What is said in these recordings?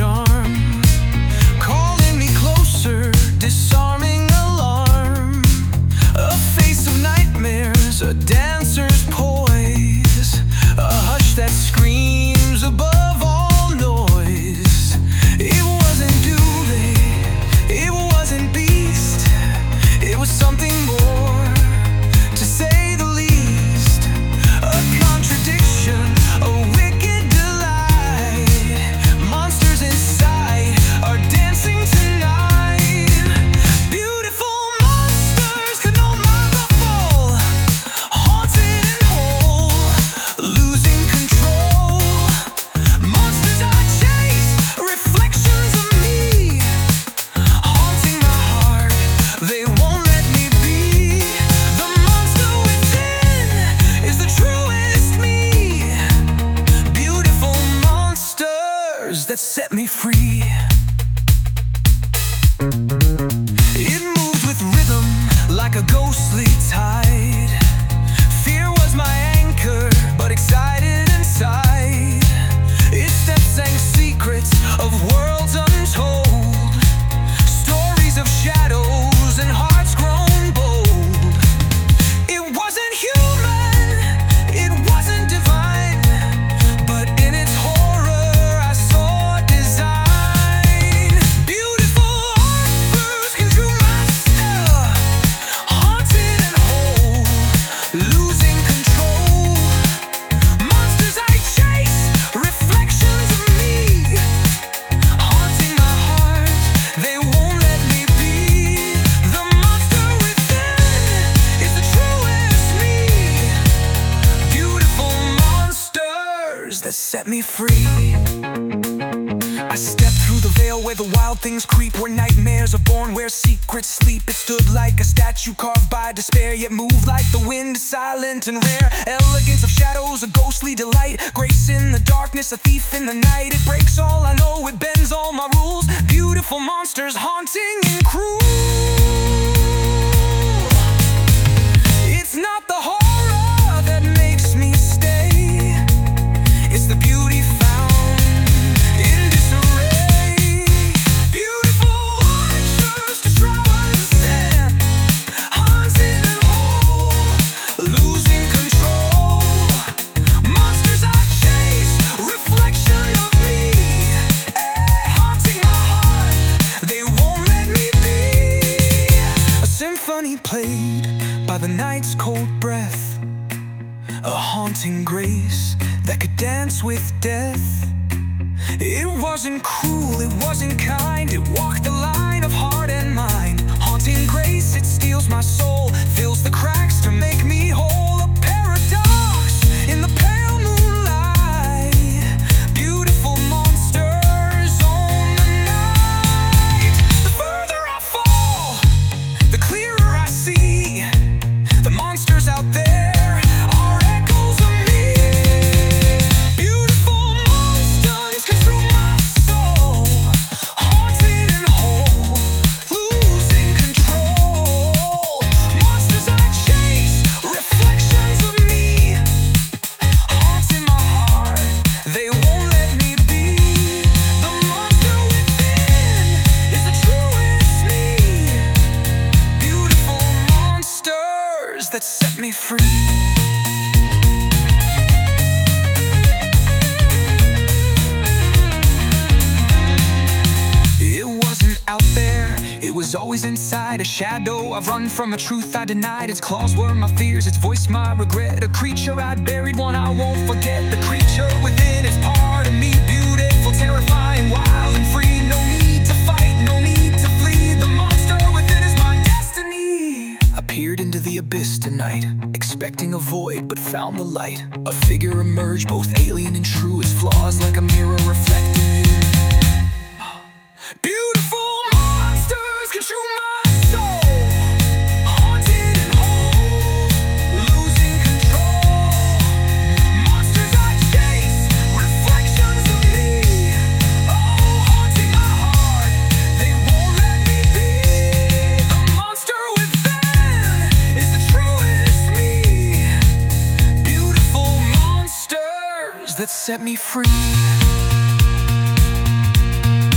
charm, calling me closer, disarming alarm. A face of nightmares, a dancer's poise, a hush that screams above all noise. It wasn't Dooley, it wasn't Beast, it was something more, to say the least. A contradiction, a wicked delight. Monsters inside are dancing tonight. Beautiful monsters could no longer fall, haunted and whole, losing control. Monsters I chase, reflections of me, haunting my heart, they won't let me be. The monster within is the truest me. Beautiful monsters that set me free. It moved with rhythm like a ghostly tide. Fear was my anchor, but excited inside. Its steps sang secrets of worlds untold, stories of shadows and hearts grown bold. It wasn't human, it wasn't divine, but in its horror I saw design. Beautiful art can drew my stare, haunted and whole, losing control. Monsters I chase, reflections of me, haunting my heart, they won't let me be. The monster within is the truest me. Beautiful monsters that set me free. I stepped through the veil where the wild things creep, where nightmares are born, where secrets sleep. It stood like a statue carved by despair, yet moved like the wind, silent and rare. Elegance of shadows, a ghostly delight, grace in the darkness, a thief in the night. It breaks all I know, it bends all my rules. Beautiful monsters haunting and cruel. It's not the horror that makes me stay, it's the beauty found in disarray. Beautiful monsters to try understand, haunted and whole, losing control. Monsters I chase, reflection of me, haunting my heart, they won't let me be. A symphony played by the night's cold breath, a haunting grace that could dance with death. It wasn't cruel, it wasn't kind, it walked the line of heart and mind. Haunting grace, it steals my soul, fills the cracks to make me whole. A paradox in the pale moonlight. Beautiful monsters on the night. The further I fall, the clearer I see. The monsters out there are echoes of me. Beautiful monsters control my soul, haunted and whole, losing control. Monsters I chase, reflections of me, haunting my heart, they won't let me be. The monster within is the truest me. Beautiful monsters that set me free. It wasn't out there, it was always inside. A shadow, I've run from a truth I denied. Its claws were my fears, its voice my regret. A creature I'd buried, one I won't forget. The creature within is part of me. Beautiful, terrifying, wild and free. No need to fight, no need to flee. The monster within is my destiny. I peered into the abyss tonight, expecting a void, but found the light. A figure emerged, both alien and true. Its flaws like a mirror reflecting you. Beautiful monsters control my soul, haunted and whole, losing control. Monsters I chase, reflections of me, haunting my heart, they won't let me be. The monster within is the truest me. Beautiful monsters that set me free.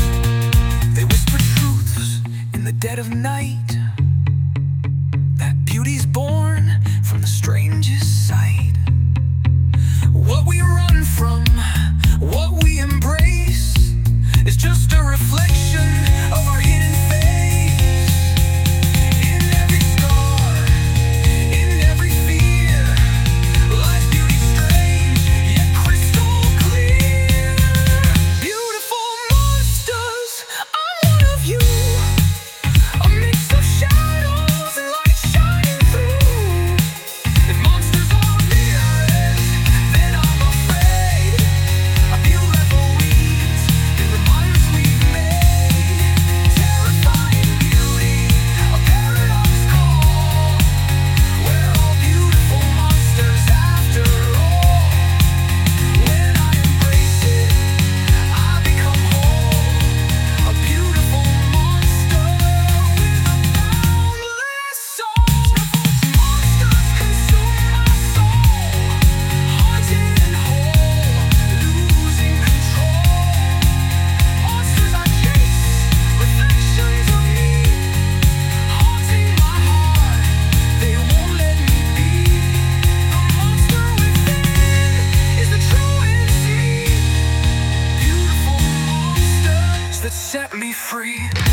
dead of night. That beauty's born from the strangest sight. What we run from, what we embrace, is just a reflection of our hidden face. In every scar, in every fear, lies beauty strange, yet crystal clear. Beautiful monsters, I'm one of you. A mix of shadows and light shining through. If monsters are near, then I'm afraid. I feel revelries in the minds we've made. Terrifying beauty, a paradox call. We're all beautiful monsters after all. When I embrace it, I become whole. A beautiful monster with a boundless soul. Monsters consume my soul, haunted and whole, losing control. Monsters I chase, reflections of me, haunting my heart, they won't let me be. The monster within is the truest me. Beautiful monsters that set me free.